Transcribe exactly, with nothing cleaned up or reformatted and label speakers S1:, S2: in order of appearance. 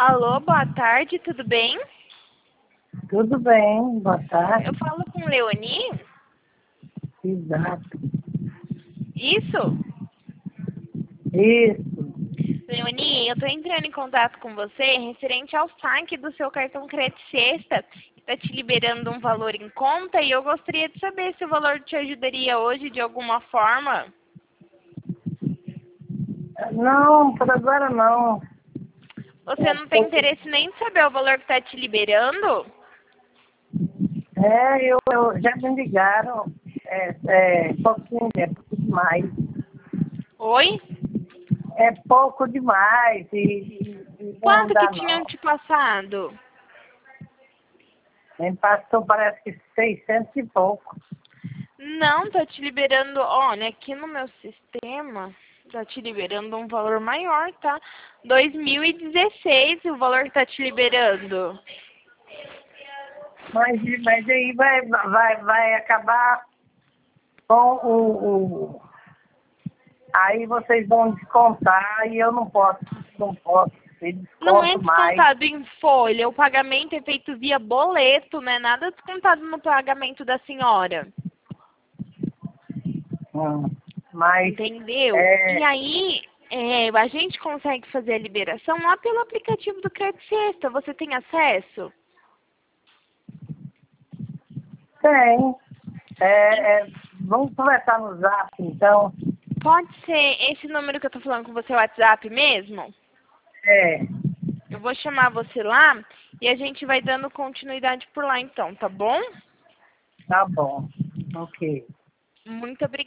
S1: Alô, boa tarde, tudo bem?
S2: Tudo bem, boa tarde.
S1: Eu falo com Leoni?
S2: Exato.
S1: Isso?
S2: Isso.
S1: Leoni, eu tô entrando em contato com você referente ao saque do seu cartão Crédito Sexta, que tá te liberando um valor em conta e eu gostaria de saber se o valor te ajudaria hoje de alguma forma.
S2: Não, por agora não.
S1: Você não tem interesse nem em saber o valor que tá te liberando?
S2: É, eu, eu já me ligaram. É, é pouquinho, é pouco demais.
S1: Oi?
S2: É pouco demais e, e, e não
S1: Quanto que
S2: dá
S1: tinham
S2: não.
S1: te passado?
S2: Me passou parece que seiscentos e pouco.
S1: Não, tá te liberando, olha, aqui no meu sistema, tá te liberando um valor maior, tá? dois mil e dezesseis o valor que tá te liberando.
S2: Mas, mas aí vai, vai, vai acabar com o, o. Aí vocês vão descontar e eu não posso, não posso ter
S1: Não é
S2: desconto mais.
S1: descontado em folha, o pagamento é feito via boleto, não é nada descontado no pagamento da senhora.
S2: Hum, mas
S1: Entendeu?
S2: é,
S1: E aí, é, a gente consegue fazer a liberação lá pelo aplicativo do Crédito Sexta. Você tem acesso?
S2: tem. É, é, vamos conversar no zap, então.
S1: Pode ser esse número que eu tô falando com você, o WhatsApp mesmo?
S2: É,
S1: Eu vou chamar você lá e a gente vai dando continuidade por lá então, tá bom?
S2: tá bom. Ok.
S1: Muito obrigada.